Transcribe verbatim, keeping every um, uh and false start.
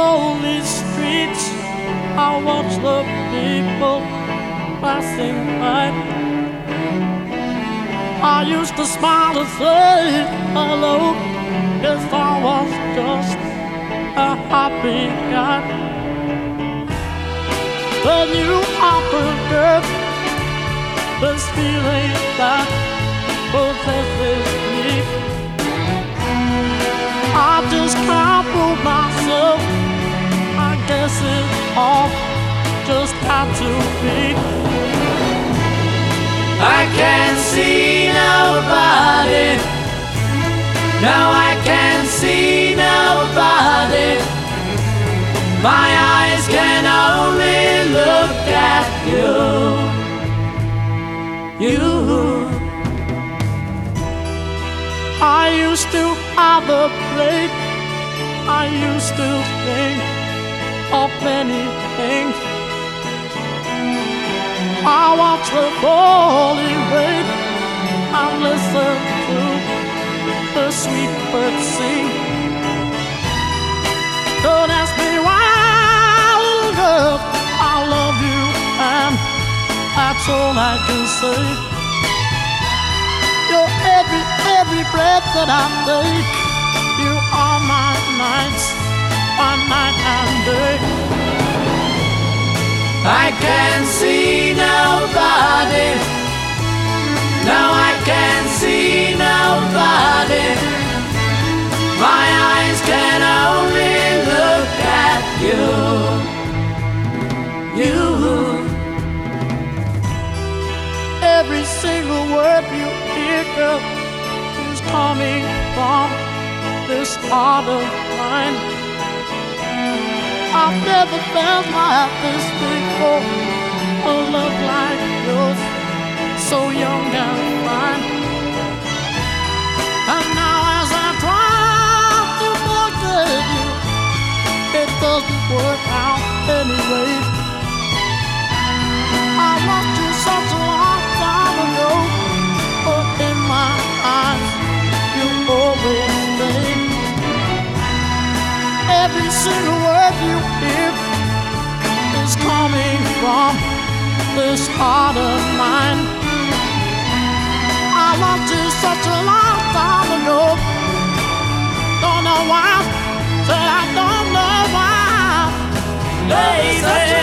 lonely streets, I watch the people passing by. I used to smile and say hello, guess I was just a happy guy. Then you offered up this feeling that possesses me. I just can't fool myself, I guess it all just had to be. I can't see nobody, no, I can't see nobody. My eyes can only look at you, you. I used to have a plate, I used to think of many things. I watch the falling rain and listen to the sweet birds sing. Don't ask me why, little girl, I love you, and that's all I can say. You're every, every breath that I take. You are my nights, my night and day. I can't see nobody, no, I can't see nobody. My eyes can only look at you, you. Every single word you hear, girl, is coming from this heart of mine. I've never felt like this before, a love like yours, so young and fine. And now as I try to forget you, it doesn't work out anyway. I loved you such a long time ago, but in my eyes you always stay. Every single word you hear is coming from this heart of mine. I loved you such a long time ago. Don't know why, said I don't know why. They say